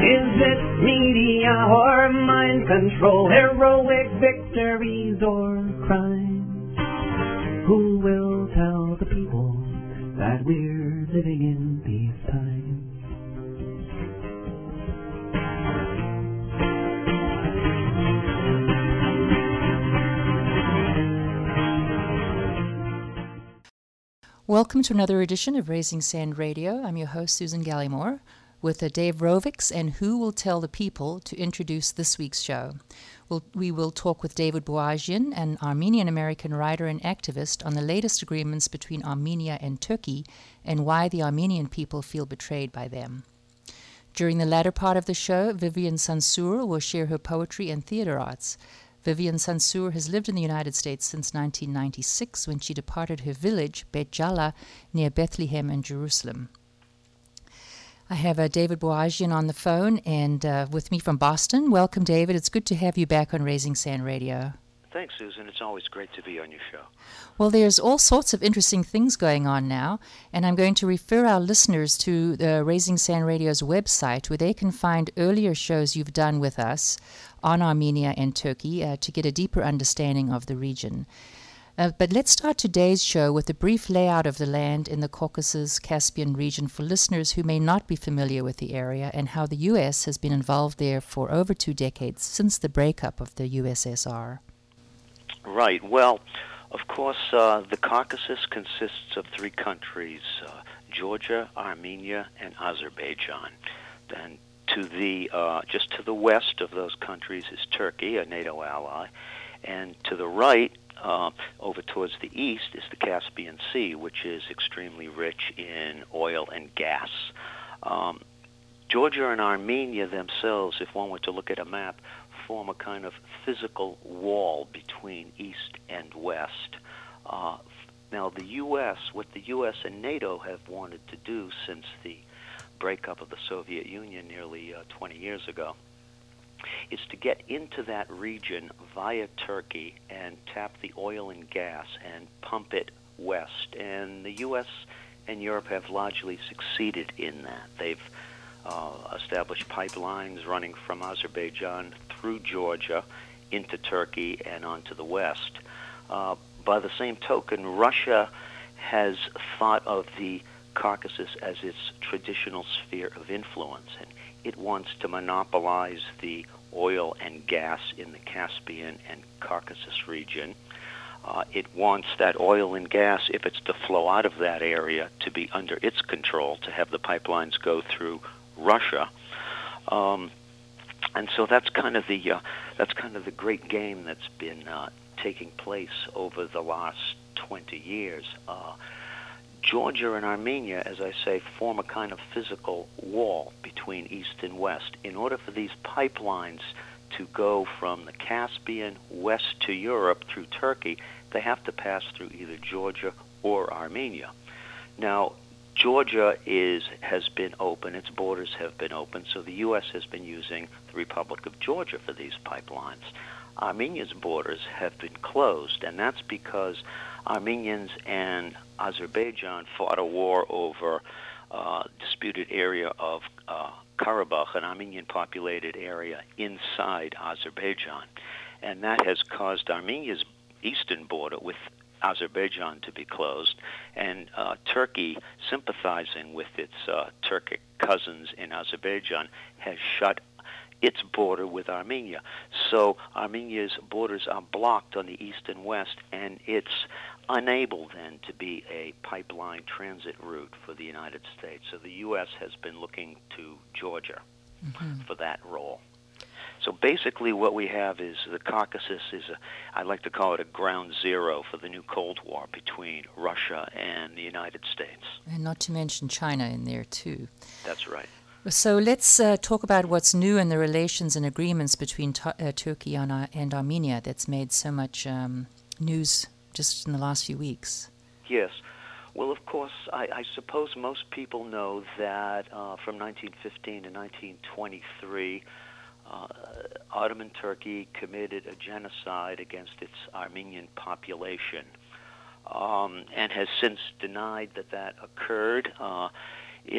Is it media or mind control, heroic victories or crimes? Who will tell the people that we're living in these times? Welcome to another edition of Raising Sand Radio. I'm your host, Susan Gallimore, with Dave Rovics and Who Will Tell the People to introduce this week's show. We will talk with David Boajian, an Armenian-American writer and activist, on the latest agreements between Armenia and Turkey and why the Armenian people feel betrayed by them. During the latter part of the show, Vivian Sansour will share her poetry and theater arts. Vivian Sansour has lived in the United States since 1996, when she departed her village, Beit Jala, near Bethlehem and Jerusalem. I have David Boajian on the phone and with me from Boston. Welcome, David. It's good to have you back on Raising Sand Radio. Thanks, Susan. It's always great to be on your show. Well, there's all sorts of interesting things going on now, and I'm going to refer our listeners to the Raising Sand Radio's website, where they can find earlier shows you've done with us on Armenia and Turkey to get a deeper understanding of the region. But let's start today's show with a brief layout of the land in the Caucasus-Caspian region for listeners who may not be familiar with the area, and how the U.S. has been involved there for over 2 decades since the breakup of the USSR. Right. Well, of course, the Caucasus consists of 3 countries, Georgia, Armenia, and Azerbaijan. Then just to the west of those countries is Turkey, a NATO ally, and to the right, over towards the east, is the Caspian Sea, which is extremely rich in oil and gas. Georgia and Armenia themselves, if one were to look at a map, form a kind of physical wall between east and west. Now, what the U.S. and NATO have wanted to do since the breakup of the Soviet Union nearly 20 years ago, is to get into that region via Turkey and tap the oil and gas and pump it west. And the U.S. and Europe have largely succeeded in that. They've established pipelines running from Azerbaijan through Georgia into Turkey and onto the west. By the same token, Russia has thought of the Caucasus as its traditional sphere of influence, and it wants to monopolize the oil and gas in the Caspian and Caucasus region. It wants that oil and gas, if it's to flow out of that area, to be under its control, to have the pipelines go through Russia. And so that's kind of the great game that's been taking place over the last 20 years. Georgia and Armenia, as I say, form a kind of physical wall between east and west. In order for these pipelines to go from the Caspian west to Europe through Turkey, they have to pass through either Georgia or Armenia. Now, Georgia has been open, its borders have been open, so the U.S. has been using the Republic of Georgia for these pipelines. Armenia's borders have been closed, and that's because Armenians and Azerbaijan fought a war over disputed area of Karabakh, an Armenian-populated area inside Azerbaijan. And that has caused Armenia's eastern border with Azerbaijan to be closed, and Turkey, sympathizing with its Turkic cousins in Azerbaijan, has shut its border with Armenia. So Armenia's borders are blocked on the east and west, and it's unable then to be a pipeline transit route for the United States. So the U.S. has been looking to Georgia for that role. So basically what we have is the Caucasus I like to call it a ground zero for the new Cold War between Russia and the United States. And not to mention China in there, too. That's right. So let's talk about what's new in the relations and agreements between Turkey and Armenia that's made so much news just in the last few weeks. Yes. Well, of course, I suppose most people know that from 1915 to 1923, Ottoman Turkey committed a genocide against its Armenian population and has since denied that occurred. It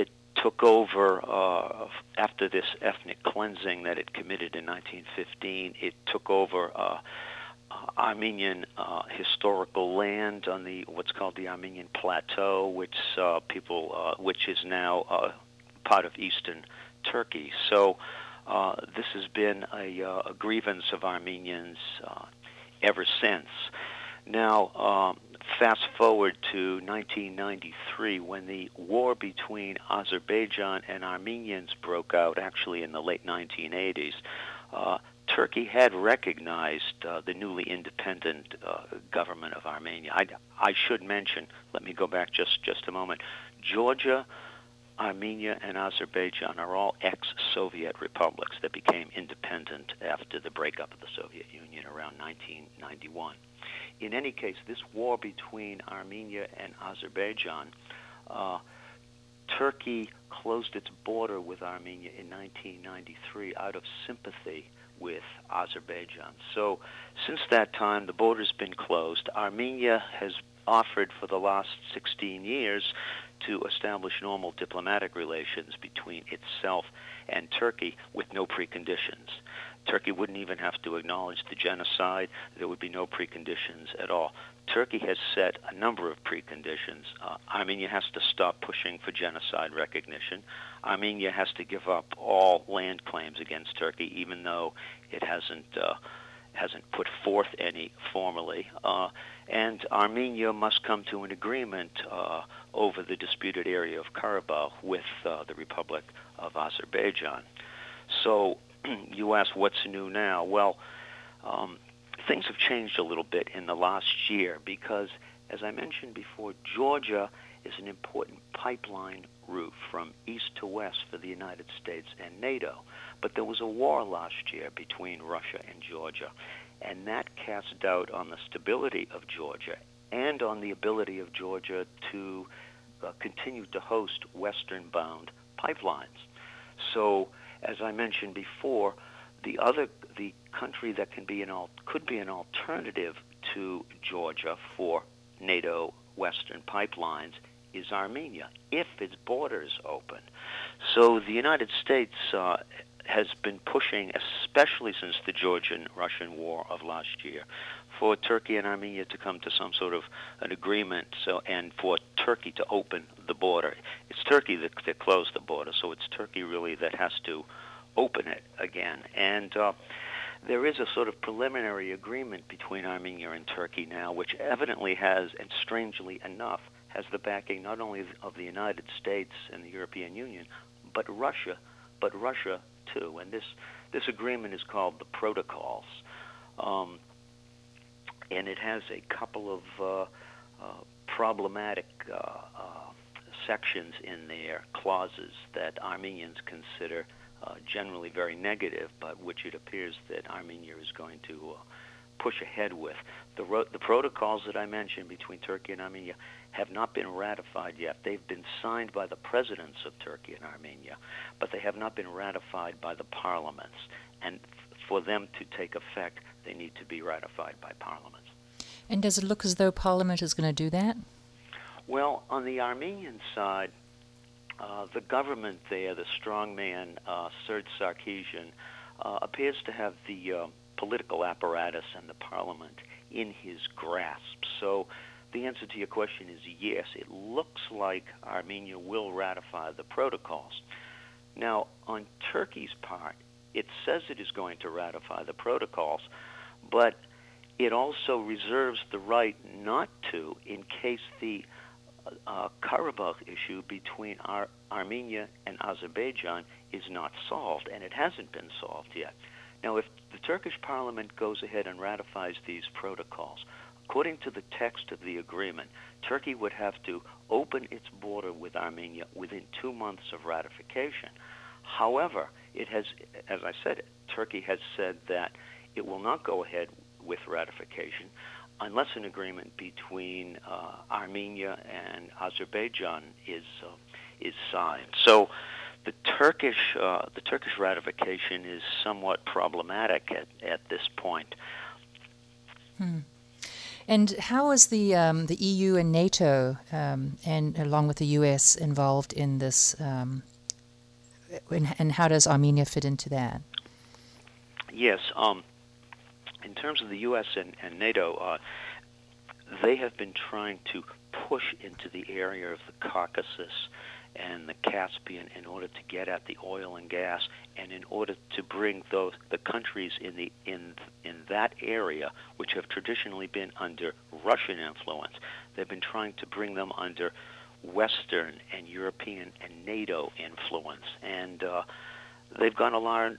took over after this ethnic cleansing that it committed in 1915. It took over Armenian historical land on the what's called the Armenian Plateau, which which is now part of eastern Turkey. So this has been a grievance of Armenians ever since. Now, fast forward to 1993, when the war between Azerbaijan and Armenians broke out, actually in the late 1980s. Turkey had recognized the newly independent government of Armenia. I should mention, let me go back just a moment, Georgia, Armenia, and Azerbaijan are all ex-Soviet republics that became independent after the breakup of the Soviet Union around 1991. In any case, this war between Armenia and Azerbaijan, Turkey closed its border with Armenia in 1993 out of sympathy with Azerbaijan. So since that time, the border's been closed. Armenia has offered for the last 16 years to establish normal diplomatic relations between itself and Turkey with no preconditions. Turkey wouldn't even have to acknowledge the genocide. There would be no preconditions at all. Turkey has set a number of preconditions. Armenia has to stop pushing for genocide recognition. Armenia has to give up all land claims against Turkey, even though it hasn't put forth any formally. And Armenia must come to an agreement over the disputed area of Karabakh with the Republic of Azerbaijan. So you ask what's new now? Well, things have changed a little bit in the last year because, as I mentioned before, Georgia is an important pipeline route from east to west for the United States and NATO. But there was a war last year between Russia and Georgia, and that cast doubt on the stability of Georgia and on the ability of Georgia to continue to host Western-bound pipelines. So, as I mentioned before, the country that could be an alternative to Georgia for NATO Western pipelines is Armenia, if its borders open. So the United States has been pushing, especially since the Georgian-Russian war of last year, for Turkey and Armenia to come to some sort of an agreement, and for Turkey to open the border. It's Turkey that closed the border, so it's Turkey really that has to open it again. And there is a sort of preliminary agreement between Armenia and Turkey now, which evidently has, and strangely enough, has the backing not only of the United States and the European Union, but Russia too. And this agreement is called the Protocols. And it has a couple of problematic sections in there, clauses that Armenians consider generally very negative, but which it appears that Armenia is going to push ahead with. The protocols that I mentioned between Turkey and Armenia have not been ratified yet. They've been signed by the presidents of Turkey and Armenia, but they have not been ratified by the parliaments. And for them to take effect, they need to be ratified by parliaments. And does it look as though Parliament is going to do that? Well, on the Armenian side, the government there, the strongman Serge Sarkisian, appears to have the political apparatus and the parliament in his grasp. So the answer to your question is yes. It looks like Armenia will ratify the protocols. Now, on Turkey's part, it says it is going to ratify the protocols, but it also reserves the right not to in case the Karabakh issue between Armenia and Azerbaijan is not solved, and it hasn't been solved yet. Now, if the Turkish parliament goes ahead and ratifies these protocols, according to the text of the agreement, Turkey would have to open its border with Armenia within 2 months of ratification. However, it has, as I said, Turkey has said that it will not go ahead with ratification unless an agreement between Armenia and Azerbaijan is signed. So the Turkish ratification is somewhat problematic at this point. And how is the EU and NATO, and along with the U.S., involved in this and how does Armenia fit into that? Yes. In terms of the U.S. and NATO, they have been trying to push into the area of the Caucasus and the Caspian in order to get at the oil and gas, and in order to bring the countries in that area, which have traditionally been under Russian influence, they've been trying to bring them under Western and European and NATO influence, and they've gone a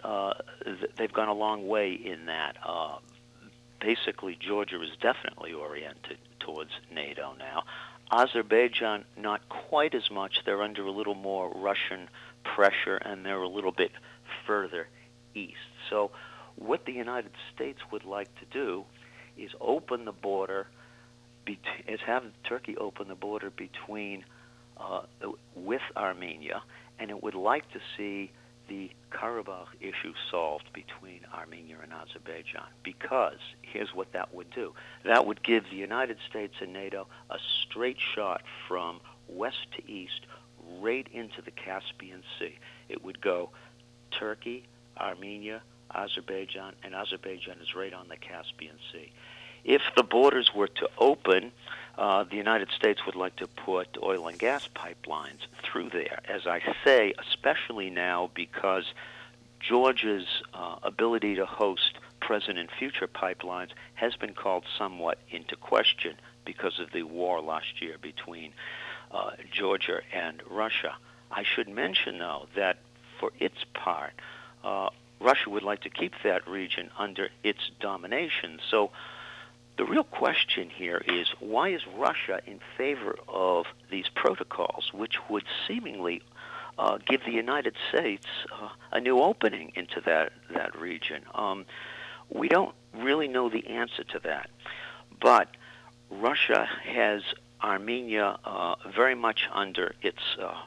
long way in that. Basically, Georgia is definitely oriented towards NATO now. Azerbaijan, not quite as much. They're under a little more Russian pressure, and they're a little bit further east. So what the United States would like to do is open the border, have Turkey open the border between with Armenia, and it would like to see the Karabakh issue solved between Armenia and Azerbaijan, because here's what that would do. That would give the United States and NATO a straight shot from west to east right into the Caspian Sea. It would go Turkey, Armenia, Azerbaijan, and Azerbaijan is right on the Caspian Sea. If the borders were to open, the United States would like to put oil and gas pipelines through there. As I say, especially now because Georgia's ability to host present and future pipelines has been called somewhat into question because of the war last year between Georgia and Russia. I should mention, though, that for its part, Russia would like to keep that region under its domination. So the real question here is, why is Russia in favor of these protocols, which would seemingly give the United States a new opening into that region? We don't really know the answer to that. But Russia has Armenia very much under its,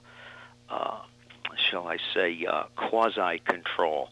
shall I say, quasi-control.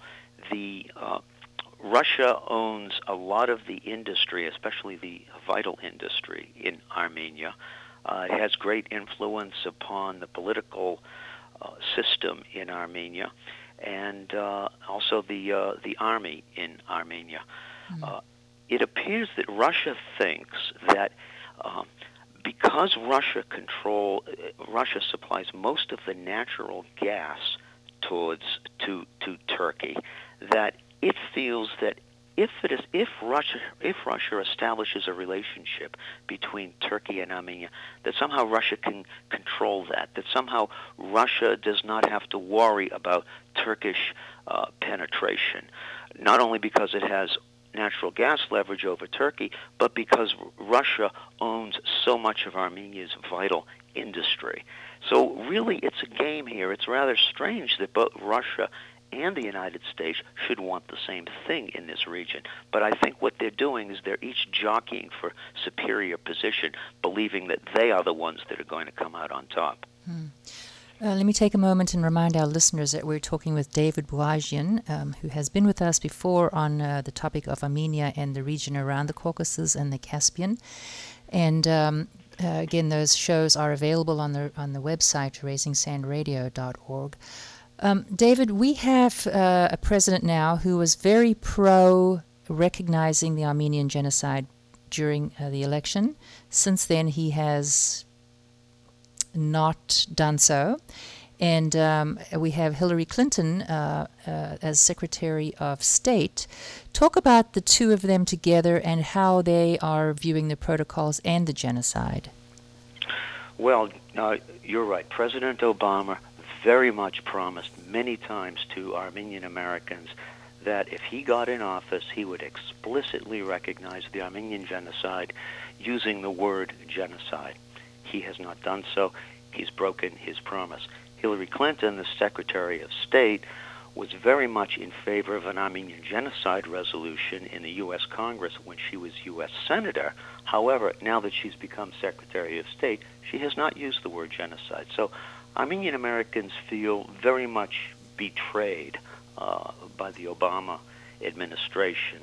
Russia owns a lot of the industry, especially the vital industry in Armenia. It has great influence upon the political system in Armenia, and also the army in Armenia. It appears that Russia thinks that because Russia supplies most of the natural gas to Turkey, that it feels that if Russia establishes a relationship between Turkey and Armenia, that somehow Russia can control that somehow Russia does not have to worry about Turkish penetration, not only because it has natural gas leverage over Turkey, but because Russia owns so much of Armenia's vital industry. So really, it's a game here. It's rather strange that both Russia and the United States should want the same thing in this region. But I think what they're doing is they're each jockeying for superior position, believing that they are the ones that are going to come out on top. Let me take a moment and remind our listeners that we're talking with David Bouajian, who has been with us before on the topic of Armenia and the region around the Caucasus and the Caspian. And again, those shows are available on the website, raisingsandradio.org. David, we have a president now who was very pro-recognizing the Armenian genocide during the election. Since then, he has not done so. And we have Hillary Clinton as Secretary of State. Talk about the two of them together and how they are viewing the protocols and the genocide. Well, you're right. President Obama very much promised many times to Armenian Americans that if he got in office, he would explicitly recognize the Armenian genocide using the word genocide. He has not done so. He's broken his promise. Hillary Clinton, the Secretary of State, was very much in favor of an Armenian genocide resolution in the U.S. Congress when she was U.S. Senator. However, now that she's become Secretary of State, she has not used the word genocide. So Armenian Americans feel very much betrayed by the Obama administration.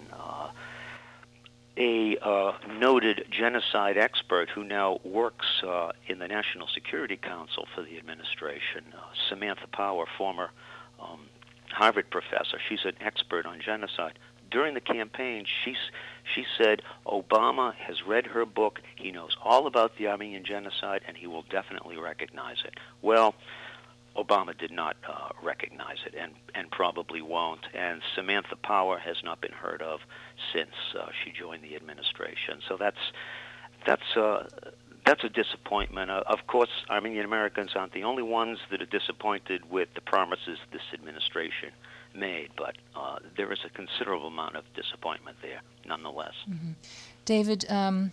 A noted genocide expert who now works in the National Security Council for the administration, Samantha Power, former Harvard professor. She's an expert on genocide. During the campaign, she said Obama has read her book, he knows all about the Armenian genocide, and he will definitely recognize it. Well, Obama did not recognize it and probably won't. And Samantha Power has not been heard of since she joined the administration. So that's a disappointment. Of course, Armenian Americans aren't the only ones that are disappointed with the promises this administration made, but there is a considerable amount of disappointment there, nonetheless. Mm-hmm. David,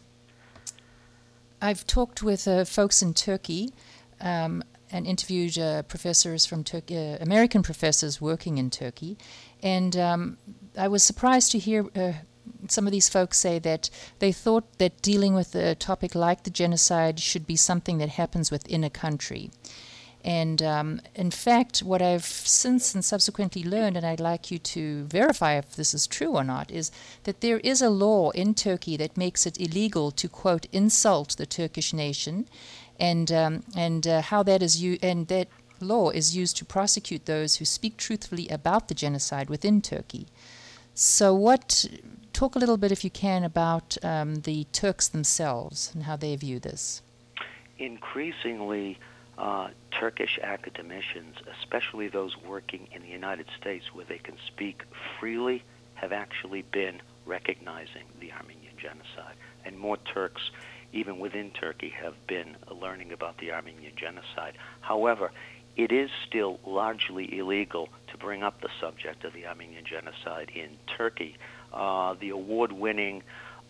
I've talked with folks in Turkey and interviewed professors from Turkey, American professors working in Turkey, and I was surprised to hear some of these folks say that they thought that dealing with a topic like the genocide should be something that happens within a country. And in fact, what I've since and subsequently learned, and I'd like you to verify if this is true or not, is that there is a law in Turkey that makes it illegal to, quote, insult the Turkish nation, and how that is and that law is used to prosecute those who speak truthfully about the genocide within Turkey. So talk a little bit, if you can, about the Turks themselves and how they view this. Increasingly, Turkish academicians, especially those working in the United States where they can speak freely, have actually been recognizing the Armenian genocide. And more Turks, even within Turkey, have been learning about the Armenian genocide. However, it is still largely illegal to bring up the subject of the Armenian genocide in Turkey. The award-winning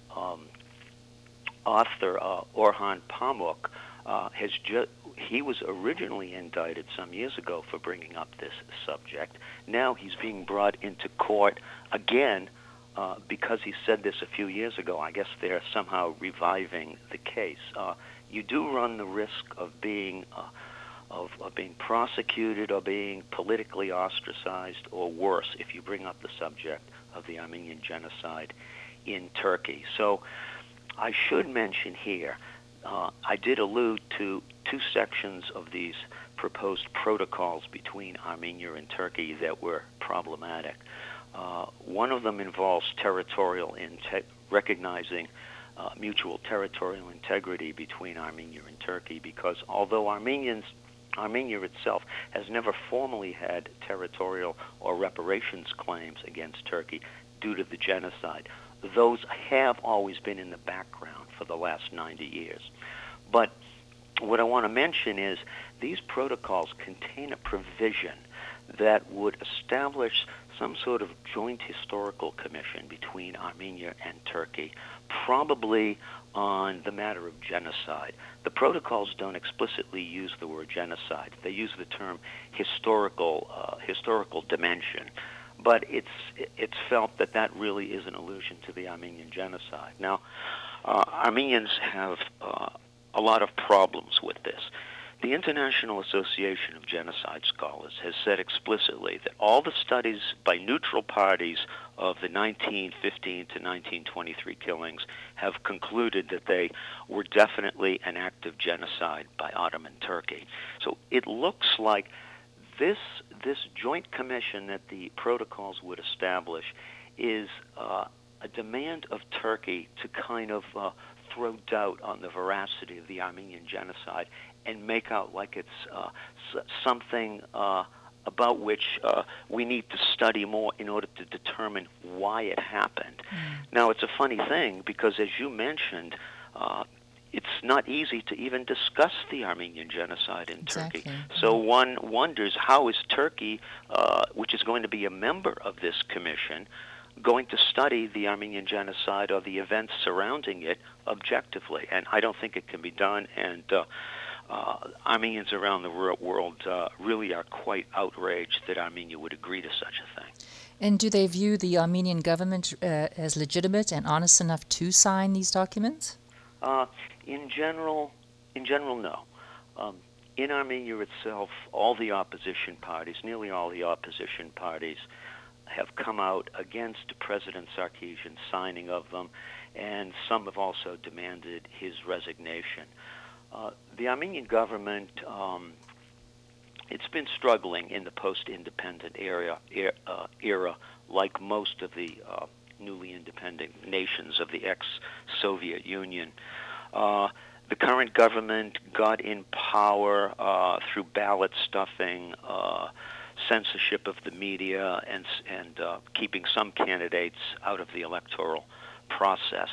author Orhan Pamuk he was originally indicted some years ago for bringing up this subject. Now he's being brought into court again because he said this a few years ago. I guess they're somehow reviving the case. You do run the risk of being prosecuted or being politically ostracized, or worse, if you bring up the subject of the Armenian genocide in Turkey. So I should mention here, I did allude to two sections of these proposed protocols between Armenia and Turkey that were problematic. One of them involves recognizing mutual territorial integrity between Armenia and Turkey, because although Armenia itself has never formally had territorial or reparations claims against Turkey due to the genocide, those have always been in the background for the last 90 years. But what I want to mention is these protocols contain a provision that would establish some sort of joint historical commission between Armenia and Turkey, probably on the matter of genocide. The protocols don't explicitly use the word genocide. They use the term historical dimension. But it's felt that really is an allusion to the Armenian genocide. Now, Armenians have a lot of problems with this. The International Association of Genocide Scholars has said explicitly that all the studies by neutral parties of the 1915 to 1923 killings have concluded that they were definitely an act of genocide by Ottoman Turkey. So it looks like this joint commission that the protocols would establish is a demand of Turkey to kind of throw doubt on the veracity of the Armenian genocide and make out like it's something about which we need to study more in order to determine why it happened. Now, it's a funny thing because, as you mentioned, it's not easy to even discuss the Armenian genocide in Turkey. So one wonders, how is Turkey, which is going to be a member of this commission, going to study the Armenian genocide or the events surrounding it objectively? And I don't think it can be done, and Armenians around the world really are quite outraged that Armenia would agree to such a thing. And do they view the Armenian government as legitimate and honest enough to sign these documents? In general, no. In Armenia itself, all the opposition parties, nearly all the opposition parties, have come out against President Sarkisian's signing of them, and some have also demanded his resignation. The Armenian government it's been struggling in the post-independent era, like most of the newly independent nations of the ex-Soviet Union. The current government got in power through ballot stuffing, censorship of the media, and keeping some candidates out of the electoral process.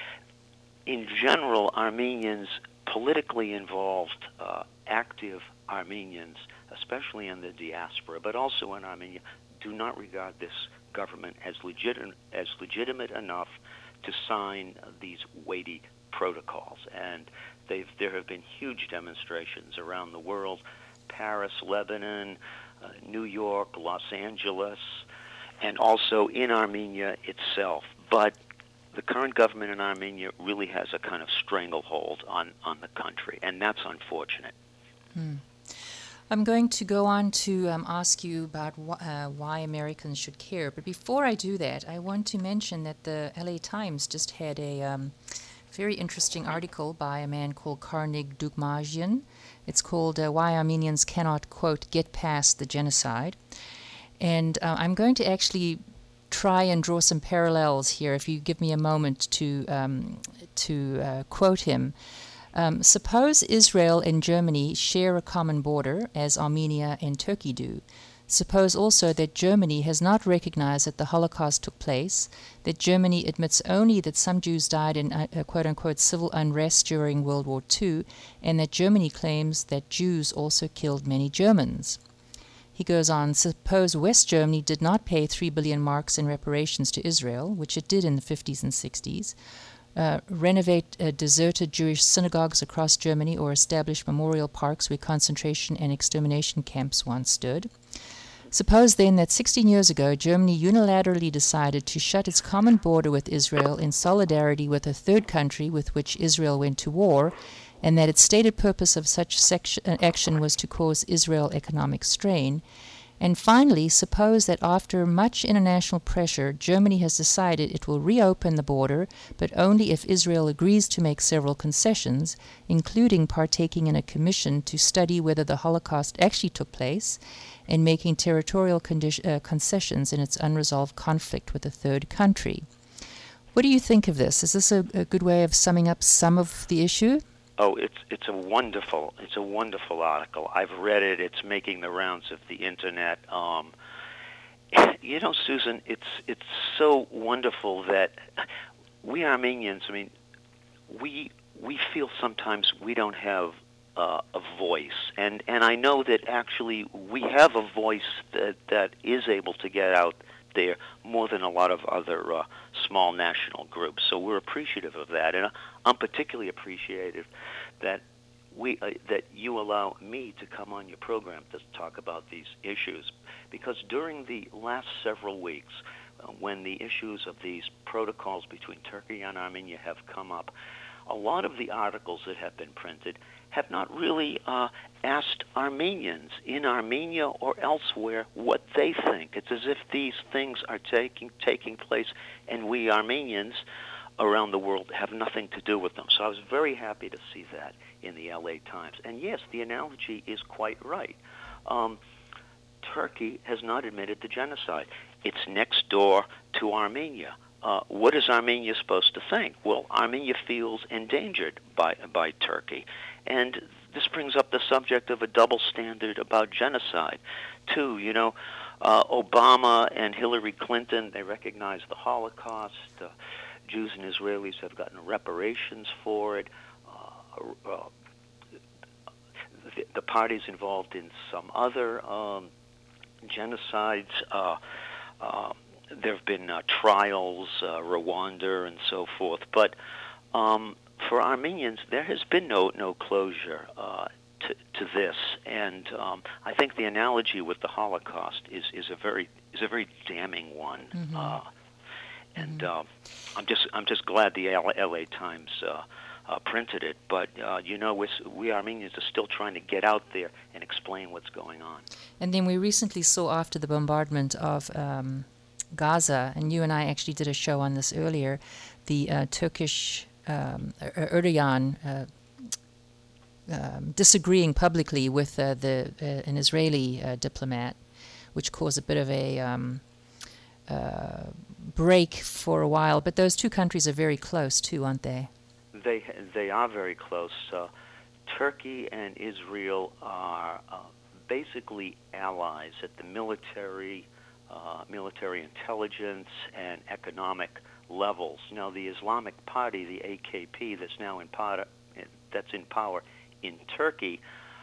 In general, Armenians, politically involved, active Armenians, especially in the diaspora, but also in Armenia, do not regard this government as legitimate enough to sign these weighty protocols. And there have been huge demonstrations around the world: Paris, Lebanon, New York, Los Angeles, and also in Armenia itself. But the current government in Armenia really has a kind of stranglehold on the country, and that's unfortunate. I'm going to go on to ask you about why Americans should care. But before I do that, I want to mention that the LA Times just had a very interesting article by a man called Carnegie Dugmajian. It's called Why Armenians Cannot, quote, Get Past the Genocide. And I'm going to actually try and draw some parallels here, if you give me a moment to quote him. Suppose Israel and Germany share a common border, as Armenia and Turkey do. Suppose also that Germany has not recognized that the Holocaust took place, that Germany admits only that some Jews died in quote-unquote civil unrest during World War II, and that Germany claims that Jews also killed many Germans. He goes on, suppose West Germany did not pay 3 billion marks in reparations to Israel, which it did in the 50s and 60s, renovate deserted Jewish synagogues across Germany, or establish memorial parks where concentration and extermination camps once stood. Suppose then that 16 years ago Germany unilaterally decided to shut its common border with Israel in solidarity with a third country with which Israel went to war, and that its stated purpose of such action was to cause Israel economic strain. And finally, suppose that after much international pressure, Germany has decided it will reopen the border, but only if Israel agrees to make several concessions, including partaking in a commission to study whether the Holocaust actually took place, and making territorial concessions in its unresolved conflict with a third country. What do you think of this? Is this a good way of summing up some of the issue? Oh, it's a wonderful article. I've read it. It's making the rounds of the internet. You know, Susan, it's so wonderful that we Armenians, I mean, we feel sometimes we don't have a voice, and I know that actually we have a voice that is able to get out there more than a lot of other small national groups. So we're appreciative of that, and I'm particularly appreciative that that you allow me to come on your program to talk about these issues, because during the last several weeks, when the issues of these protocols between Turkey and Armenia have come up, a lot of the articles that have been printed have not really asked Armenians in Armenia or elsewhere what they think. It's as if these things are taking place, and we Armenians around the world have nothing to do with them. So I was very happy to see that in the LA Times. And yes, the analogy is quite right. Turkey has not admitted the genocide. It's next door to Armenia. What is Armenia supposed to think? Well, Armenia feels endangered by Turkey. And this brings up the subject of a double standard about genocide, too. You know, Obama and Hillary Clinton, they recognize the Holocaust. Jews and Israelis have gotten reparations for it. The parties involved in some other genocides. There have been trials, Rwanda and so forth. But for Armenians, there has been no closure to this. And I think the analogy with the Holocaust is a very damning one. Mm-hmm. And I'm just glad the LA Times printed it. But you know, we Armenians are still trying to get out there and explain what's going on. And then we recently saw, after the bombardment of Gaza, and you and I actually did a show on this earlier, the Turkish Erdogan disagreeing publicly with an Israeli diplomat, which caused a bit of a break for a while. But those two countries are very close too, aren't they? They are very close. Turkey and Israel are basically allies at the military intelligence, and economic levels. Now, the Islamic Party, the AKP, that's now in power in Turkey,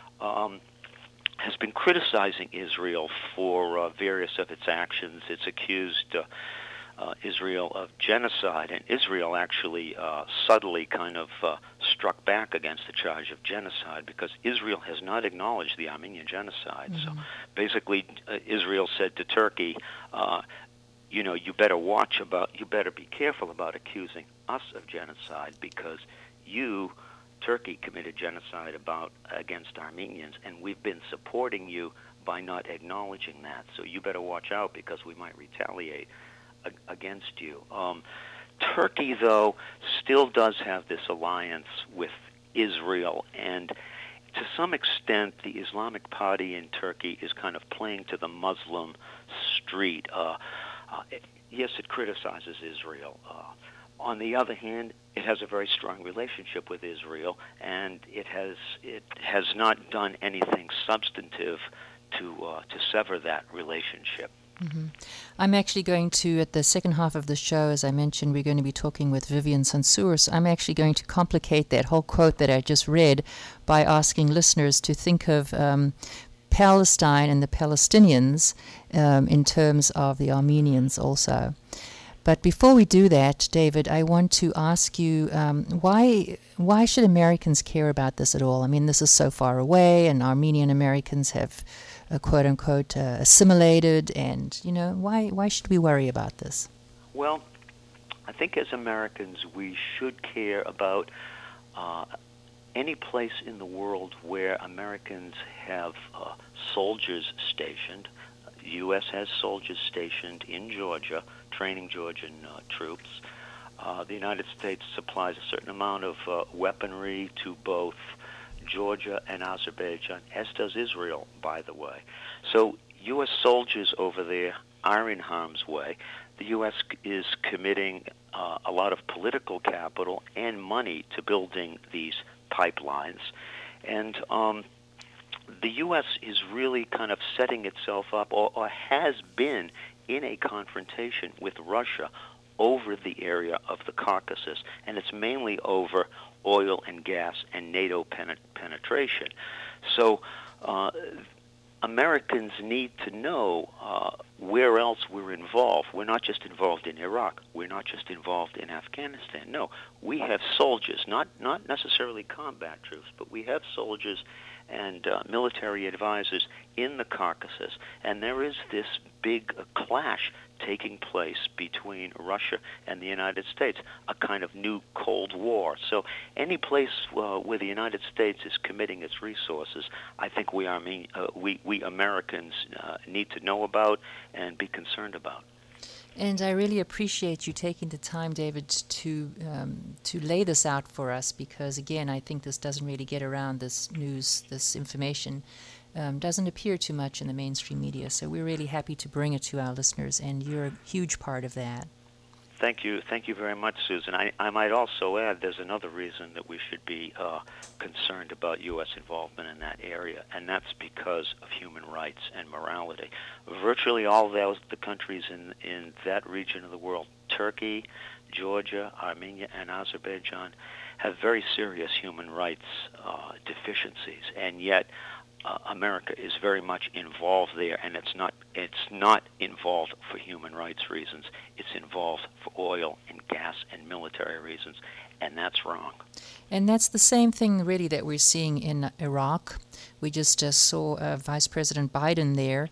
has been criticizing Israel for various of its actions. It's accused Israel of genocide, and Israel actually subtly kind of struck back against the charge of genocide, because Israel has not acknowledged the Armenian genocide. Mm-hmm. So basically, Israel said to Turkey, you better be careful about accusing us of genocide, because you, Turkey, committed genocide against Armenians, and we've been supporting you by not acknowledging that. So you better watch out, because we might retaliate against you. Turkey, though, still does have this alliance with Israel, and to some extent, the Islamic Party in Turkey is kind of playing to the Muslim street. Yes, it criticizes Israel. On the other hand, it has a very strong relationship with Israel, and it has not done anything substantive to sever that relationship. Mm-hmm. I'm actually going to, at the second half of the show, as I mentioned, we're going to be talking with Vivian Sansour. So I'm actually going to complicate that whole quote that I just read by asking listeners to think of Palestine and the Palestinians in terms of the Armenians also. But before we do that, David, I want to ask you, why should Americans care about this at all? I mean, this is so far away, and Armenian Americans have, quote-unquote, assimilated, and, why should we worry about this? Well, I think as Americans, we should care about any place in the world where Americans have soldiers stationed. The U.S. has soldiers stationed in Georgia, training Georgian troops. The United States supplies a certain amount of weaponry to both Georgia and Azerbaijan, as does Israel, by the way. So U.S. soldiers over there are in harm's way. The U.S. is committing a lot of political capital and money to building these pipelines. And the U.S. is really kind of setting itself up, or has been, in a confrontation with Russia over the area of the Caucasus, and it's mainly over oil and gas and NATO penetration. So Americans need to know where else we're involved. We're not just involved in Iraq. We're not just involved in Afghanistan. No, we have soldiers, not necessarily combat troops, but we have soldiers and military advisors in the Caucasus, and there is this big clash taking place between Russia and the United States, a kind of new Cold War. So any place where the United States is committing its resources, I think we Americans need to know about and be concerned about. And I really appreciate you taking the time, David, to lay this out for us, because, again, I think this doesn't really get around, this news, this information doesn't appear too much in the mainstream media. So we're really happy to bring it to our listeners, and you're a huge part of that. Thank you very much, Susan. I might also add there's another reason that we should be concerned about U.S. involvement in that area, and that's because of human rights and morality. Virtually all the countries in that region of the world, Turkey, Georgia, Armenia, and Azerbaijan, have very serious human rights deficiencies, and yet America is very much involved there, and it's not involved for human rights reasons. It's involved for oil and gas and military reasons, and that's wrong. And that's the same thing, really, that we're seeing in Iraq. We just saw Vice President Biden there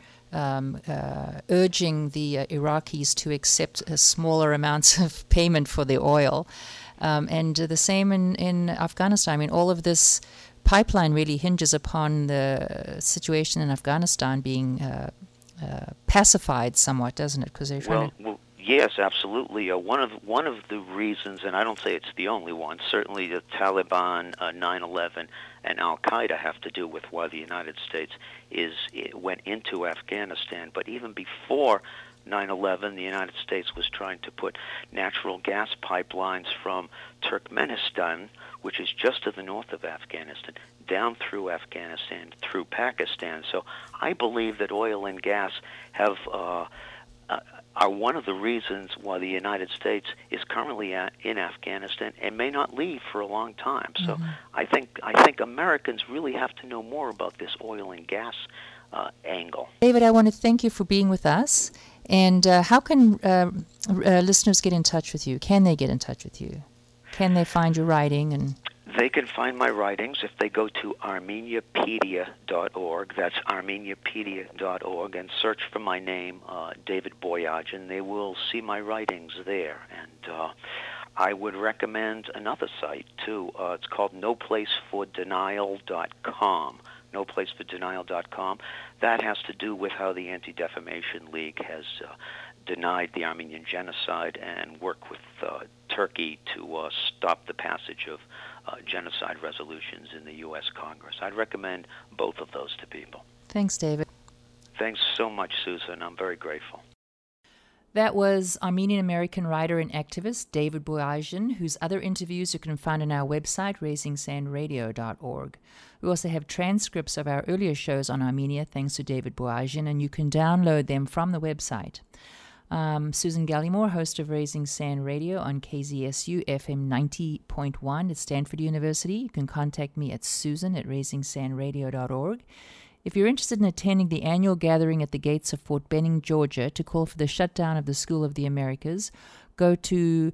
urging the Iraqis to accept smaller amounts of payment for their oil. And the same in Afghanistan. I mean, all of this pipeline really hinges upon the situation in Afghanistan being pacified somewhat, doesn't it? Because they're trying Yes, absolutely. One of the reasons, and I don't say it's the only one, certainly the Taliban, 9/11, and Al Qaeda have to do with why the United States went into Afghanistan. But even before 9/11, the United States was trying to put natural gas pipelines from Turkmenistan, which is just to the north of Afghanistan, down through Afghanistan, through Pakistan. So I believe that oil and gas are one of the reasons why the United States is currently in Afghanistan and may not leave for a long time. So I think Americans really have to know more about this oil and gas angle. David, I want to thank you for being with us. And how can listeners get in touch with you? Can they get in touch with you? Can they find your writing? And they can find my writings if they go to Armeniapedia.org. That's Armeniapedia.org, and search for my name, David Boyajian. They will see my writings there. And I would recommend another site, too. It's called NoPlaceForDenial.com. NoPlaceForDenial.com. That has to do with how the Anti-Defamation League has denied the Armenian genocide and work with Turkey to stop the passage of genocide resolutions in the U.S. Congress. I'd recommend both of those to people. Thanks, David. Thanks so much, Susan. I'm very grateful. That was Armenian-American writer and activist David Boyajian, whose other interviews you can find on our website, RaisingSandRadio.org. We also have transcripts of our earlier shows on Armenia, thanks to David Boyajian, and you can download them from the website. Susan Gallimore, host of Raising Sand Radio on KZSU FM 90.1 at Stanford University. You can contact me at susan@raisingsandradio.org. If you're interested in attending the annual gathering at the gates of Fort Benning, Georgia, to call for the shutdown of the School of the Americas, go to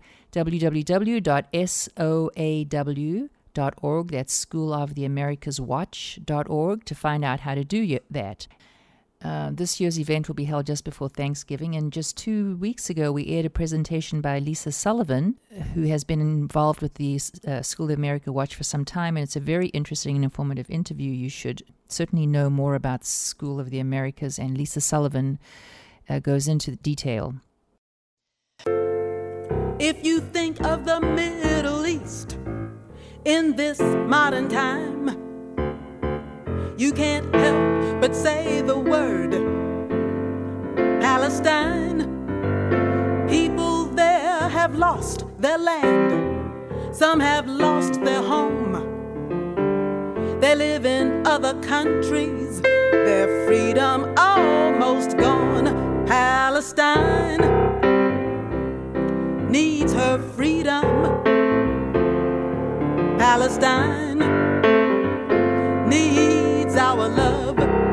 www.soaw.org, that's School of the Americas Watch.org, to find out how to do that. This year's event will be held just before Thanksgiving, and just 2 weeks ago we aired a presentation by Lisa Sullivan, who has been involved with the School of America Watch for some time, and it's a very interesting and informative interview. You should certainly know more about School of the Americas, and Lisa Sullivan goes into the detail. If you think of the Middle East in this modern time, you can't help but say the word Palestine. People there have lost their land. Some have lost their home. They live in other countries. Their freedom almost gone. Palestine needs her freedom. Palestine needs our love.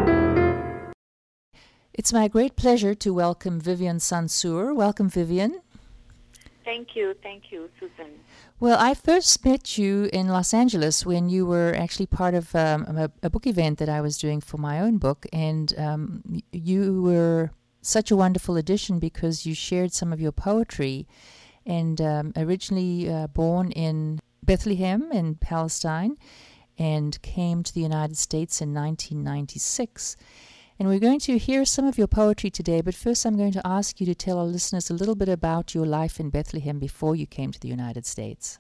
It's my great pleasure to welcome Vivian Sansour. Welcome, Vivian. Thank you, Susan. Well, I first met you in Los Angeles when you were actually part of a book event that I was doing for my own book, and you were such a wonderful addition because you shared some of your poetry, and originally born in Bethlehem in Palestine, and came to the United States in 1996. And we're going to hear some of your poetry today, but first I'm going to ask you to tell our listeners a little bit about your life in Bethlehem before you came to the United States.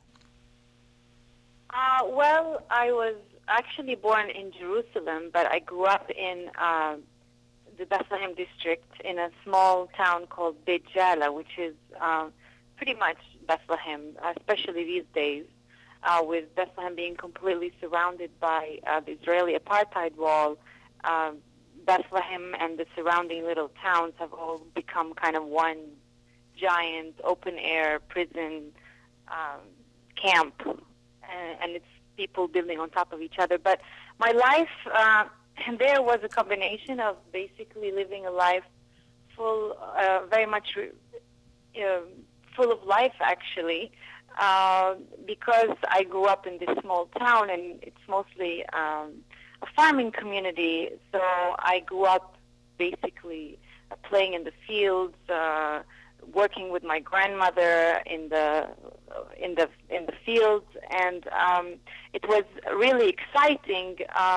Well, I was actually born in Jerusalem, but I grew up in the Bethlehem district in a small town called Beit Jala, which is pretty much Bethlehem, especially these days. With Bethlehem being completely surrounded by the Israeli apartheid wall, Bethlehem and the surrounding little towns have all become kind of one giant open-air prison camp, and it's people building on top of each other. But my life there was a combination of basically living a life full, very much full of life, actually, because I grew up in this small town, and it's mostly a farming community. So I grew up basically playing in the fields, working with my grandmother in the fields, and it was really exciting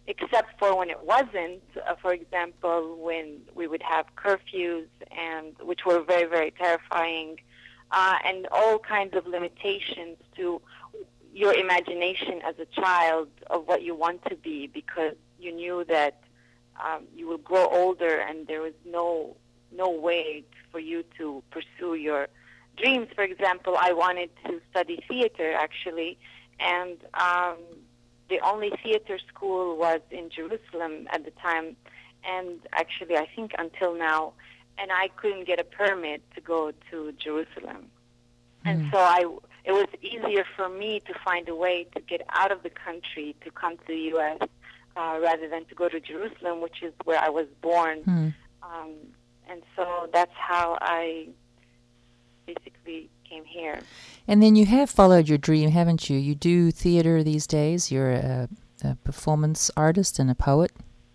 except for when it wasn't. For example, when we would have curfews, and which were very, very terrifying, and all kinds of limitations to your imagination as a child of what you want to be, because you knew that you will grow older and there was no way for you to pursue your dreams. For example, I wanted to study theater, actually, and the only theater school was in Jerusalem at the time, and actually I think until now, and I couldn't get a permit to go to Jerusalem. And so it was easier for me to find a way to get out of the country to come to the U.S. Rather than to go to Jerusalem, which is where I was born. And so that's how I basically came here. And then you have followed your dream, haven't you? You do theater these days. You're a performance artist and a poet.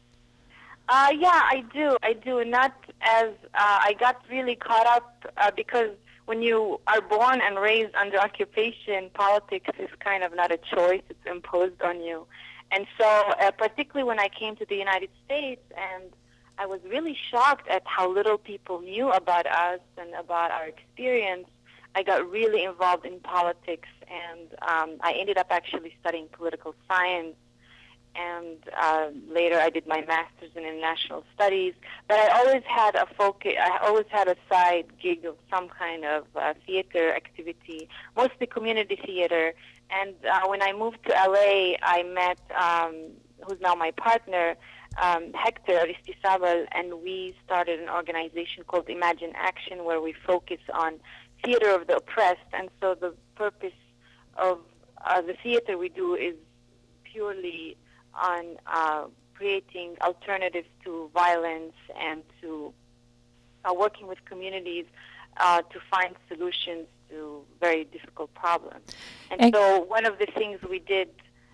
Yeah, I do. Not as I got really caught up because when you are born and raised under occupation, politics is kind of not a choice. It's imposed on you. And so particularly when I came to the United States, and I was really shocked at how little people knew about us and about our experience, I got really involved in politics, and I ended up actually studying political science. And later I did my master's in international studies. But I always had a focus. I always had a side gig of some kind of theater activity, mostly community theater. And when I moved to LA, I met, who's now my partner, Hector Aristizabal, and we started an organization called Imagine Action, where we focus on theater of the oppressed. And so the purpose of the theater we do is purely on creating alternatives to violence and to working with communities to find solutions to very difficult problems. And so one of the things we did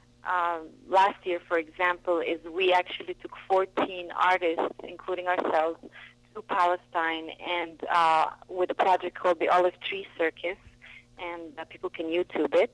last year, for example, is we actually took 14 artists, including ourselves, to Palestine, and with a project called the Olive Tree Circus, and people can YouTube it.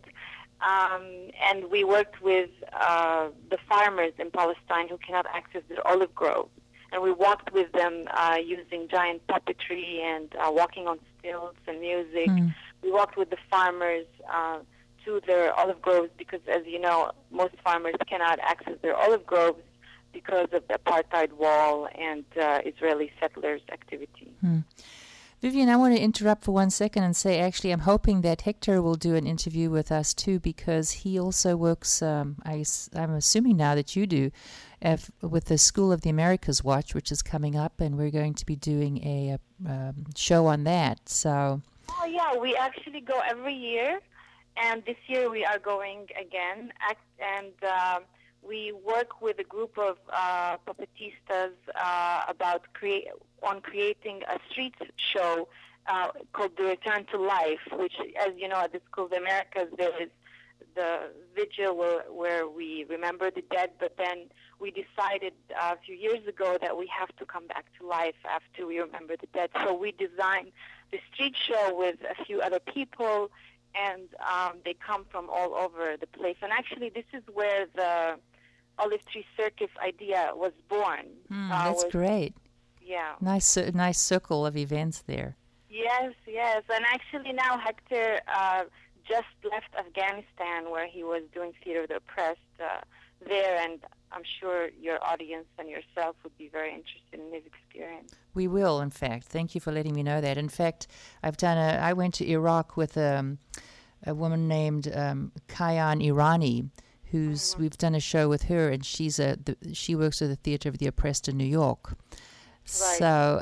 And we worked with the farmers in Palestine who cannot access their olive groves. And we walked with them using giant puppetry and walking on stilts and music. We walked with the farmers to their olive groves because, as you know, most farmers cannot access their olive groves because of the apartheid wall and Israeli settlers' activity. Vivian, I want to interrupt for 1 second and say, actually, I'm hoping that Hector will do an interview with us, too, because he also works, I'm assuming now that you do, with the School of the Americas Watch, which is coming up, and we're going to be doing a show on that. So. Oh, yeah, we actually go every year, and this year we are going again, and we work with a group of puppetistas about creating a street show called The Return to Life, which, as you know, at the School of the Americas, there is the vigil where we remember the dead, but then we decided a few years ago that we have to come back to life after we remember the dead. So we designed the street show with a few other people, and they come from all over the place. And actually, this is where the Olive Tree Circus idea was born. That's great. Yeah. Nice circle of events there. Yes. And actually now Hector just left Afghanistan, where he was doing Theater of the Oppressed there, and I'm sure your audience and yourself would be very interested in his experience. We will, in fact. Thank you for letting me know that. In fact, I went to Iraq with a woman named Kayan Irani, we've done a show with her, and she works with the Theater of the Oppressed in New York. Right. So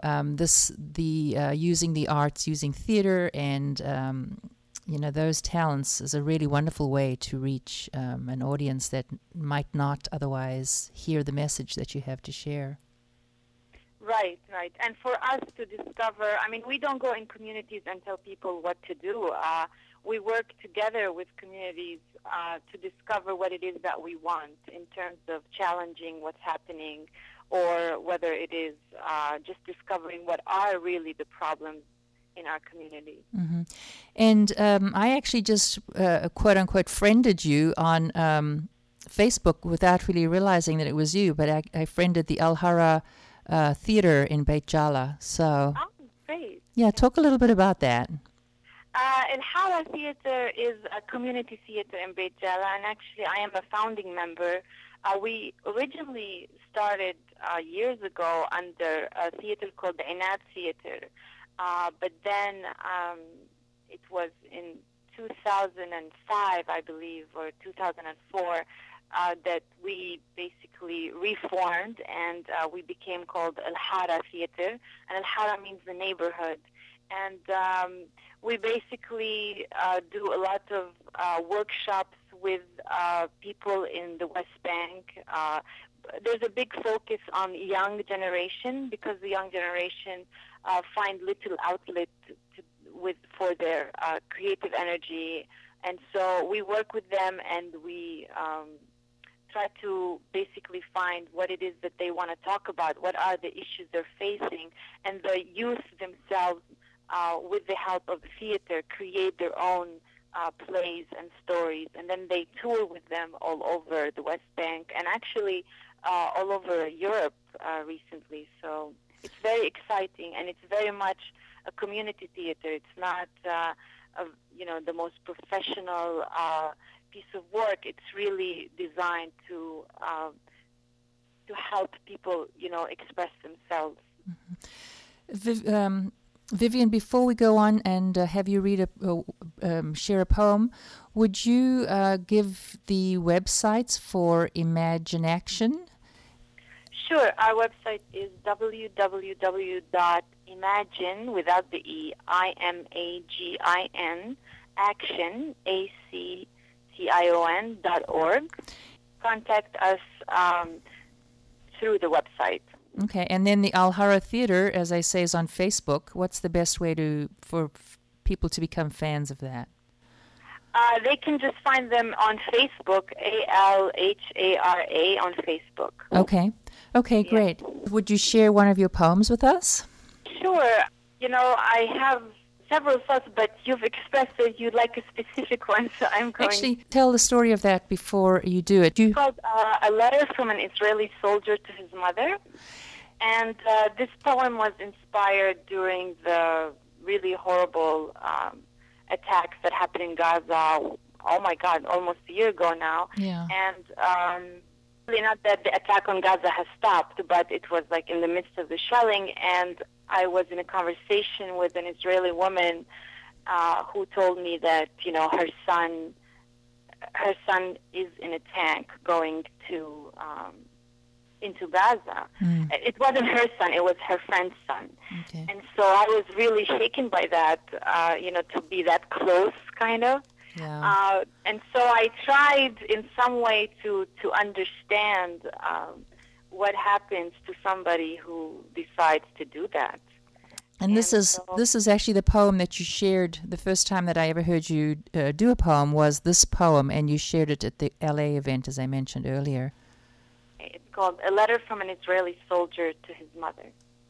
using the arts, using theater, and those talents is a really wonderful way to reach an audience that might not otherwise hear the message that you have to share. Right. And for us to discover, we don't go in communities and tell people what to do. We work together with communities to discover what it is that we want in terms of challenging what's happening, or whether it is just discovering what are really the problems in our community. Mm-hmm. And I actually just quote-unquote friended you on Facebook without really realizing that it was you, but I friended the Al Hara Theater in Beit Jala. So, Oh, great. yeah, talk a little bit about that. Al Hara Theater is a community theater in Beit Jala, and actually I am a founding member. We originally started years ago under a theater called the Inad Theater, but then it was in 2005, I believe, or 2004, that we basically reformed, and we became called Al Hara Theater, and Al Hara means the neighborhood. And we basically do a lot of workshops with people in the West Bank. There's a big focus on young generation, because the young generation find little outlet for their creative energy. And so we work with them, and we try to basically find what it is that they want to talk about, what are the issues they're facing, and the youth themselves, with the help of the theater, create their own plays and stories, and then they tour with them all over the West Bank, and actually all over Europe recently. So it's very exciting, and it's very much a community theater. It's not the most professional piece of work. It's really designed to help people, express themselves. Mm-hmm. Vivian, before we go on and have you read share a poem, would you give the websites for Imagine Action? Sure. Our website is www.imagine, without the E, IMAGIN, action, ACTION.org. Contact us through the website. Okay, and then the Al Hara Theater, as I say, is on Facebook. What's the best way for people to become fans of that? They can just find them on Facebook, ALHARA on Facebook. Okay, great. Would you share one of your poems with us? Sure. I have several thoughts, but you've expressed that you'd like a specific one, so I'm going... Actually, tell the story of that before you do it. It's called A Letter from an Israeli Soldier to His Mother. And this poem was inspired during the really horrible attacks that happened in Gaza, oh my God, almost a year ago now. Yeah. And really not that the attack on Gaza has stopped, but it was like in the midst of the shelling, and I was in a conversation with an Israeli woman who told me that, her son is in a tank going to into Gaza. It wasn't her son, it was her friend's son. Okay. And so I was really shaken by that, to be that close, kind of. Yeah. And so I tried in some way to understand what happens to somebody who decides to do that. And this is actually the poem that you shared. The first time that I ever heard you do a poem was this poem, and you shared it at the LA event, as I mentioned earlier. It's called A Letter from an Israeli Soldier to His Mother.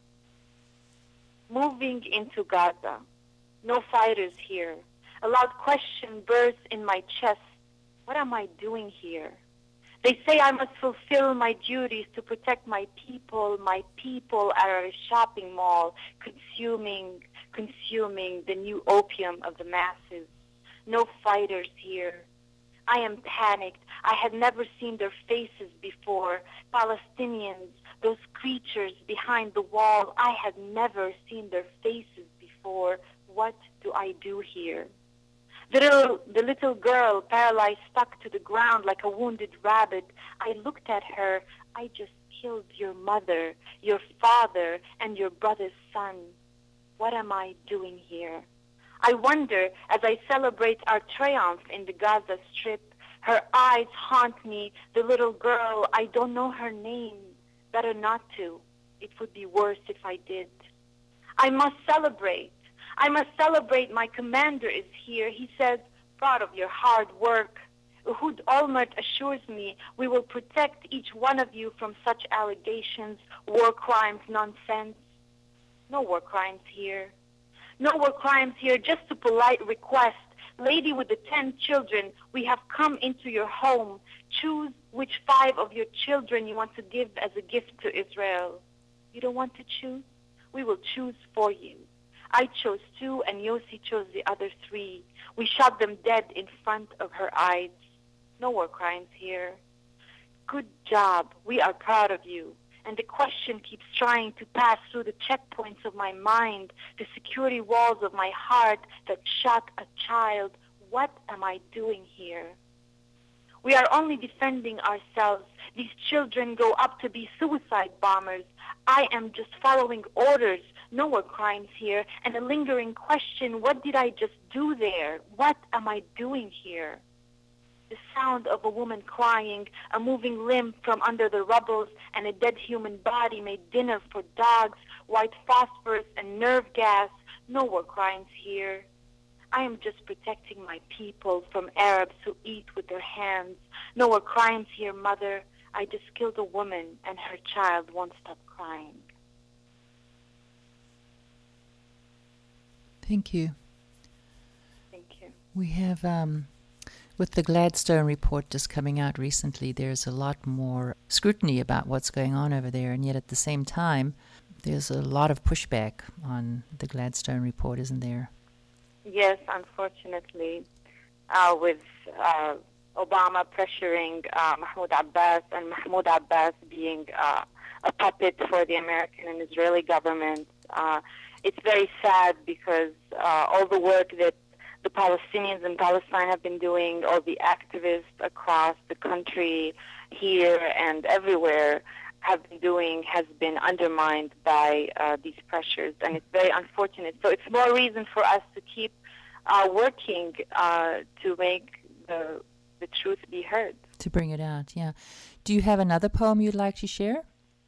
Moving into Gaza, no fighters here. A loud question bursts in my chest. What am I doing here? They say I must fulfill my duties to protect my people are a shopping mall, consuming the new opium of the masses. No fighters here. I am panicked. I had never seen their faces before. Palestinians, those creatures behind the wall, I had never seen their faces before. What do I do here? The little girl, paralyzed, stuck to the ground like a wounded rabbit. I looked at her. I just killed your mother, your father, and your brother's son. What am I doing here? I wonder, as I celebrate our triumph in the Gaza Strip, her eyes haunt me. The little girl, I don't know her name. Better not to. It would be worse if I did. I must celebrate. I must celebrate. My commander is here. He says, proud of your hard work. Ehud Olmert assures me we will protect each one of you from such allegations, war crimes, nonsense. No war crimes here. No war crimes here, just a polite request Lady with the 10 children, we have come into your home. Choose which 5 of your children you want to give as a gift to Israel. You don't want to choose? We will choose for you. I chose 2 and Yossi chose the other 3. We shot them dead in front of her eyes. No war crimes here. Good job. We are proud of you. And the question keeps trying to pass through the checkpoints of my mind, the security walls of my heart that shot a child. What am I doing here? We are only defending ourselves. These children grow up to be suicide bombers. I am just following orders. No war crimes here. And a lingering question, what did I just do there? What am I doing here? The sound of a woman crying, a moving limb from under the rubbles, and a dead human body made dinner for dogs, white phosphorus and nerve gas. No war crimes here. I am just protecting my people from Arabs who eat with their hands. No war crimes here, mother. I just killed a woman and her child won't stop crying. Thank you. Thank you. We have, with the Gladstone report just coming out recently, there's a lot more scrutiny about what's going on over there, and yet at the same time, there's a lot of pushback on the Gladstone report, isn't there? Yes, unfortunately, with Obama pressuring Mahmoud Abbas, and Mahmoud Abbas being a puppet for the American and Israeli government. It's very sad because all the work that the Palestinians in Palestine have been doing, all the activists across the country, here and everywhere, have been doing has been undermined by these pressures, and it's very unfortunate. So it's more reason for us to keep working to make the truth be heard. To bring it out, yeah. Do you have another poem you'd like to share?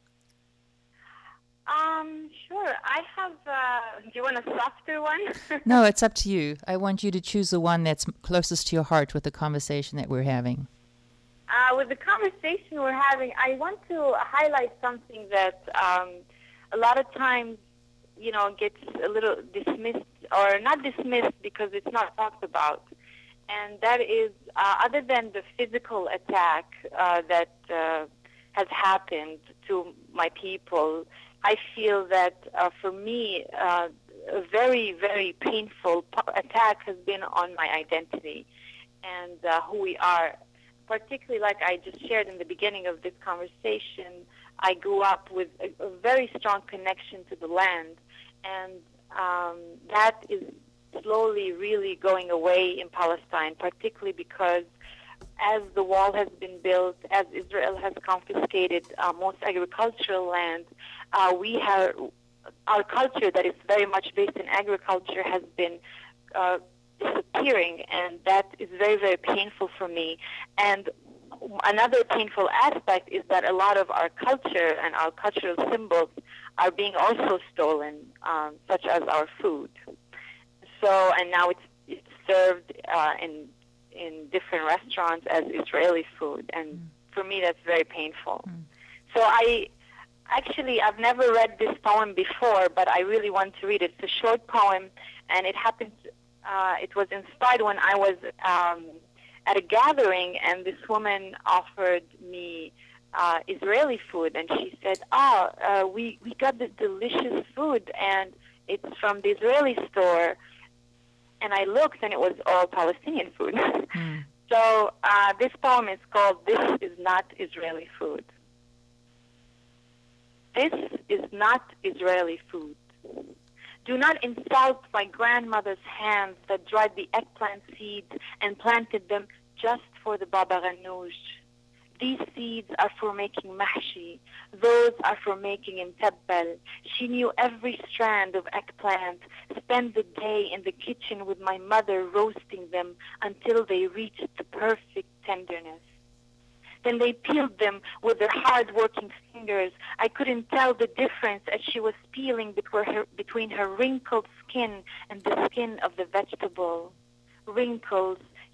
Sure. I have, do you want a softer one? No, it's up to you. I want you to choose the one that's closest to your heart with the conversation that we're having. With the conversation we're having, I want to highlight something that a lot of times, gets a little dismissed, or not dismissed because it's not talked about. And that is, other than the physical attack that has happened to my people, I feel that for me, a very, very painful attack has been on my identity and who we are. Particularly, like I just shared in the beginning of this conversation, I grew up with a very strong connection to the land, and that is slowly really going away in Palestine, particularly because as the wall has been built, as Israel has confiscated most agricultural land, we have our culture that is very much based in agriculture has been disappearing, and that is very, very painful for me. And another painful aspect is that a lot of our culture and our cultural symbols are being also stolen, such as our food. So, and now it's served in different restaurants as Israeli food, and for me that's very painful. So I've never read this poem before, but I really want to read it. It's a short poem, and it happened. It was inspired when I was at a gathering, and this woman offered me Israeli food, and she said, we got this delicious food, and it's from the Israeli store. And I looked, and it was all Palestinian food. So this poem is called "This is Not Israeli Food." This is not Israeli food. Do not insult my grandmother's hands that dried the eggplant seeds and planted them just for the baba ganoush. These seeds are for making mahshi. Those are for making imtabbal. She knew every strand of eggplant, spent the day in the kitchen with my mother roasting them until they reached the perfect tenderness. Then they peeled them with their hard-working fingers. I couldn't tell the difference as she was peeling between her wrinkled skin and the skin of the vegetable. Wrinkles,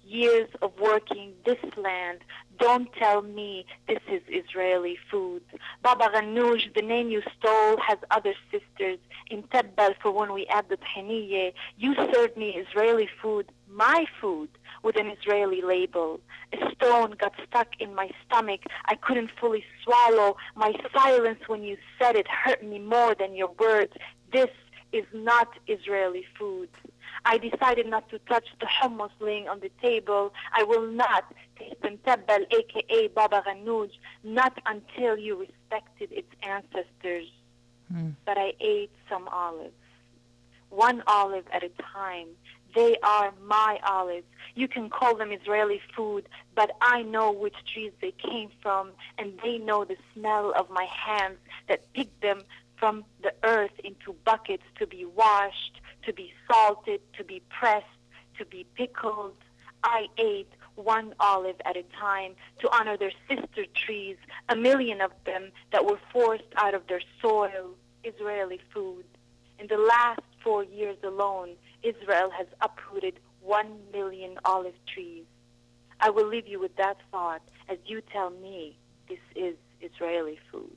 years of working this land. Don't tell me this is Israeli food. Baba Ghanouj, the name you stole, has other sisters. In Tebbal, for when we add the tahiniye, you served me Israeli food, my food, with an Israeli label. A stone got stuck in my stomach. I couldn't fully swallow. My silence when you said it hurt me more than your words. This is not Israeli food. I decided not to touch the hummus laying on the table. I will not taste Tebbal, a.k.a. Baba Ghanouj, not until you respected its ancestors. But I ate some olives, one olive at a time. They are my olives. You can call them Israeli food, but I know which trees they came from, and they know the smell of my hands that picked them from the earth into buckets to be washed, to be salted, to be pressed, to be pickled. I ate one olive at a time to honor their sister trees, 1 million of them that were forced out of their soil, Israeli food. In the last 4 years alone, Israel has uprooted 1 million olive trees. I will leave you with that thought as you tell me this is Israeli food.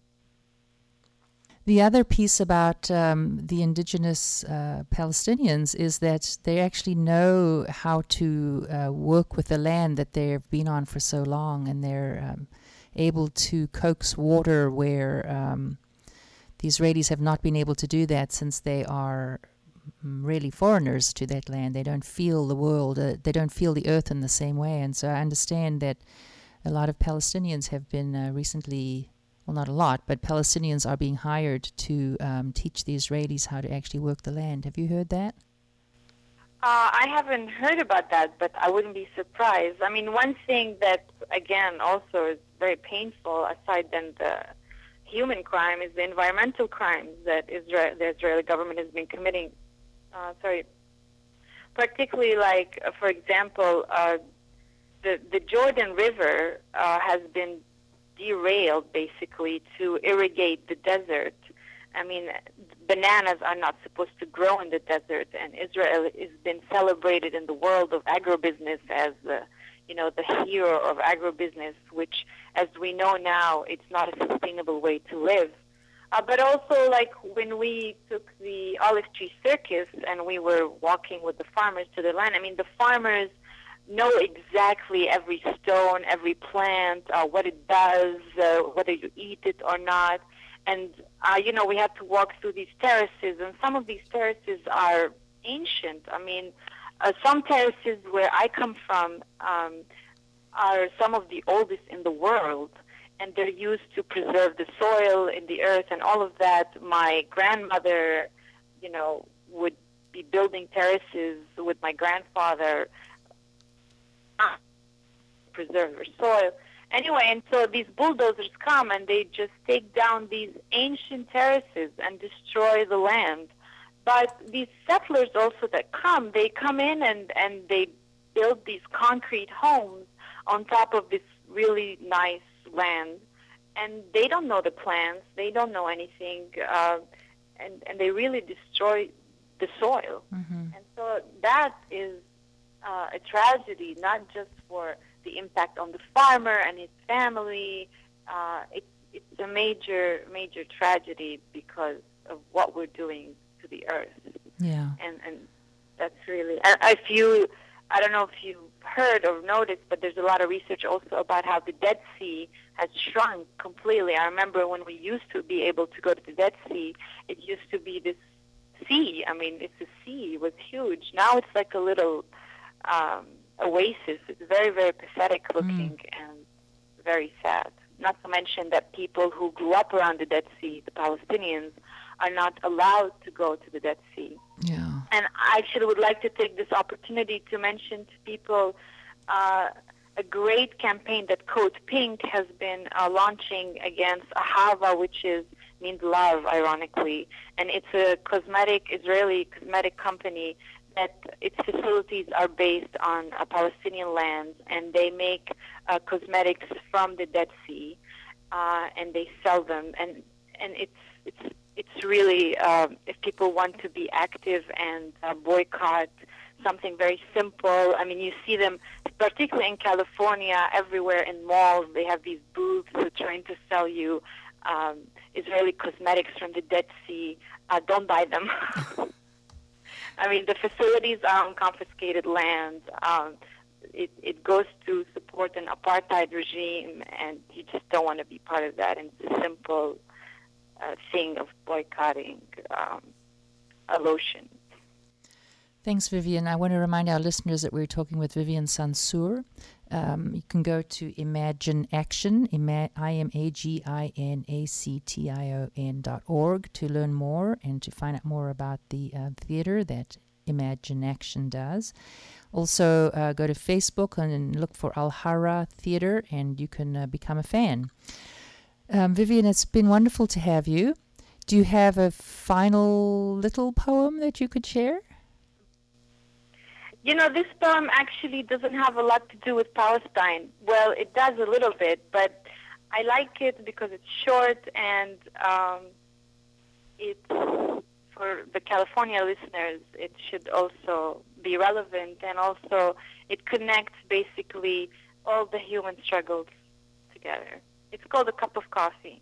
The other piece about the indigenous Palestinians is that they actually know how to work with the land that they've been on for so long, and they're able to coax water where the Israelis have not been able to do that, since they are really foreigners to that land. They don't feel the world, they don't feel the earth in the same way. And so I understand that a lot of Palestinians have been recently, well, not a lot, but Palestinians are being hired to teach the Israelis how to actually work the land. Have you heard that? I haven't heard about that, but I wouldn't be surprised. I mean, one thing that, again, also is very painful, aside than the human crime, is the environmental crimes that the Israeli government has been committing. Particularly, like, for example, the Jordan River has been derailed, basically, to irrigate the desert. I mean, bananas are not supposed to grow in the desert, and Israel has been celebrated in the world of agribusiness as the hero of agribusiness, which, as we know now, it's not a sustainable way to live. But also, like, when we took the olive tree circus and we were walking with the farmers to the land, I mean, the farmers know exactly every stone, every plant, what it does, whether you eat it or not. And, we had to walk through these terraces, and some of these terraces are ancient. I mean, some terraces where I come from are some of the oldest in the world, and they're used to preserve the soil in the earth and all of that. My grandmother, would be building terraces with my grandfather, preserve her soil. Anyway, and so these bulldozers come and they just take down these ancient terraces and destroy the land. But these settlers also that come, they come in and they build these concrete homes on top of this really nice land. And they don't know the plants, they don't know anything, and they really destroy the soil. Mm-hmm. And so that is a tragedy, not just for the impact on the farmer and his family. It's a major tragedy because of what we're doing to the earth. Yeah. And that's really, I don't know if you heard or noticed, but there's a lot of research also about how the Dead Sea has shrunk completely. I remember when we used to be able to go to the Dead Sea, it used to be this sea. I mean, it's a sea. It was huge. Now it's like a little oasis. It's very, very pathetic looking and very sad. Not to mention that people who grew up around the Dead Sea, the Palestinians, are not allowed to go to the Dead Sea. Yeah. And I actually would like to take this opportunity to mention to people a great campaign that Code Pink has been launching against Ahava, which means love, ironically. And it's a Israeli cosmetic company that its facilities are based on Palestinian lands, and they make cosmetics from the Dead Sea, and they sell them. And it's it's really, if people want to be active and boycott something very simple. I mean, you see them, particularly in California, everywhere in malls. They have these booths who are trying to sell you Israeli cosmetics from the Dead Sea. Don't buy them. I mean, the facilities are on confiscated land. It goes to support an apartheid regime, and you just don't want to be part of that. And it's a simple thing of boycotting a lotion. Thanks, Vivian. I want to remind our listeners that we're talking with Vivian Sansour. You can go to Imagine Action, IMAGINACTION.org to learn more and to find out more about the theater that Imagine Action does. Also, go to Facebook and look for Al-Hara Theater, and you can become a fan. Vivian, it's been wonderful to have you. Do you have a final little poem that you could share? You know, this poem actually doesn't have a lot to do with Palestine. Well, it does a little bit, but I like it because it's short and it's, for the California listeners, it should also be relevant, and also it connects basically all the human struggles together. It's called A Cup of Coffee.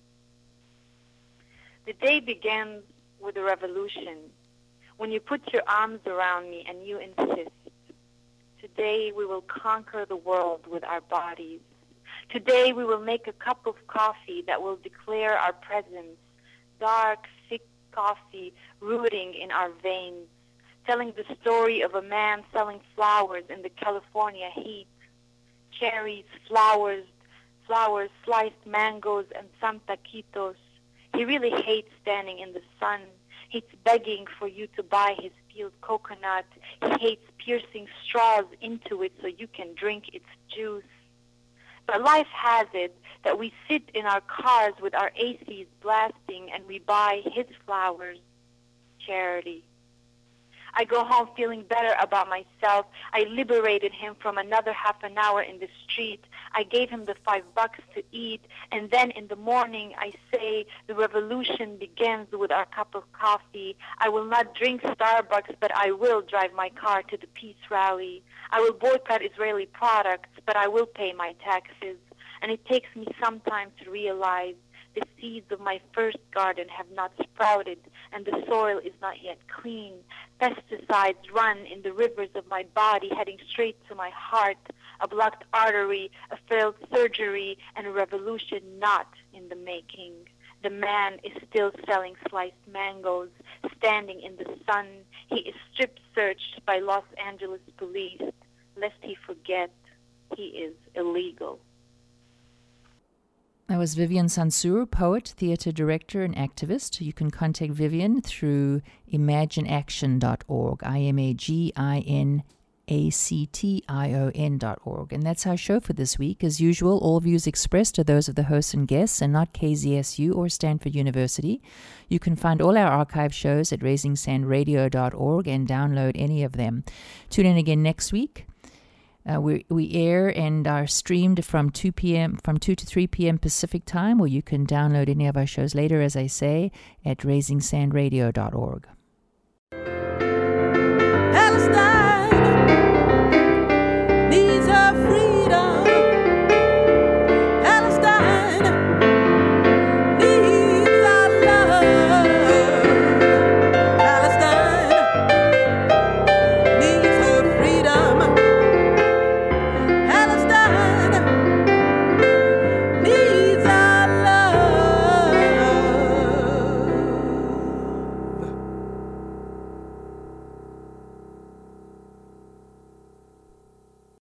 The day begins with a revolution, when you put your arms around me and you insist. Today we will conquer the world with our bodies. Today we will make a cup of coffee that will declare our presence, dark, thick coffee rooting in our veins, telling the story of a man selling flowers in the California heat. Cherries, flowers, sliced mangoes, and some taquitos. He really hates standing in the sun. He's begging for you to buy his peeled coconut. He hates piercing straws into it so you can drink its juice. But life has it that we sit in our cars with our ACs blasting and we buy his flowers. Charity. I go home feeling better about myself. I liberated him from another half an hour in the street. I gave him the $5 to eat. And then in the morning, I say the revolution begins with our cup of coffee. I will not drink Starbucks, but I will drive my car to the peace rally. I will boycott Israeli products, but I will pay my taxes. And it takes me some time to realize the seeds of my first garden have not sprouted, and the soil is not yet clean. Pesticides run in the rivers of my body, heading straight to my heart. A blocked artery, a failed surgery, and a revolution not in the making. The man is still selling sliced mangoes, standing in the sun. He is strip-searched by Los Angeles police, lest he forget he is illegal. That was Vivian Sansour, poet, theater director, and activist. You can contact Vivian through imagineaction.org, IMAGINACTION.org. And that's our show for this week. As usual, all views expressed are those of the hosts and guests and not KZSU or Stanford University. You can find all our archive shows at raisingsandradio.org and download any of them. Tune in again next week. We air and are streamed from 2 to 3 p.m. Pacific time, or you can download any of our shows later, as I say, at raisingsandradio.org.